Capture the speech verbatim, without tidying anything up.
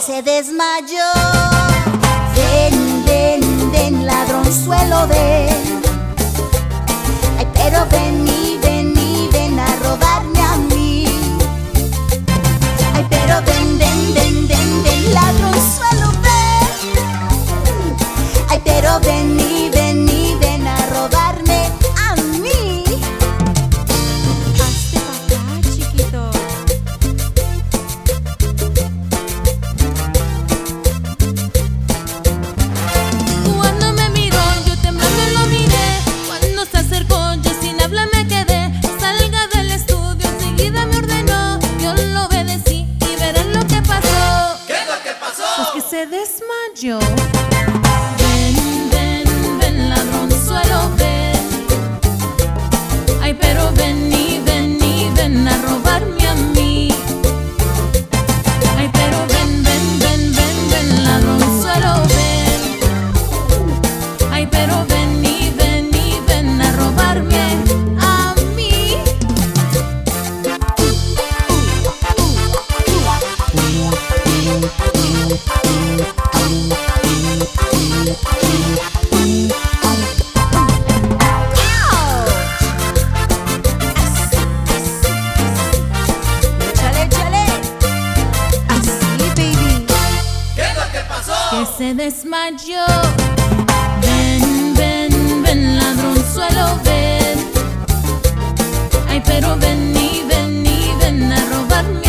se desmayó. Ven, ven, ven, ladronzuelo, ven. Ay, pero ven y ven y ven a robarme a mí. Ay, pero ven, ven, ven, ven, ven, ladronzuelo, ven. Ay, pero ven y ven y ven a robarme a mí. Hazte pa' acá, chiquito. Cuando me miró, yo temblando lo miré. Cuando se acercó, yo sin habla me quedé. Salga del estudio, enseguida me ordenó. Yo lo obedecí y verán lo que pasó. ¿Qué es lo que pasó? Pues que se desmayó. Ven, ven, ven, ladronzuelo, ven. Ay, pero ven y ven y ven a robarme a mí. Ay, pero ven, ven, ven, ven, ven, ladronzuelo, ven. Ay, pero ven y ven y ven a robarme a mí. Échale, échale. Así, baby. ¿Qué es lo que pasó? Que se desmayó. Ven, ven, ven, ladronzuelo, ven. Ay, pero ven y ven y ven a robarme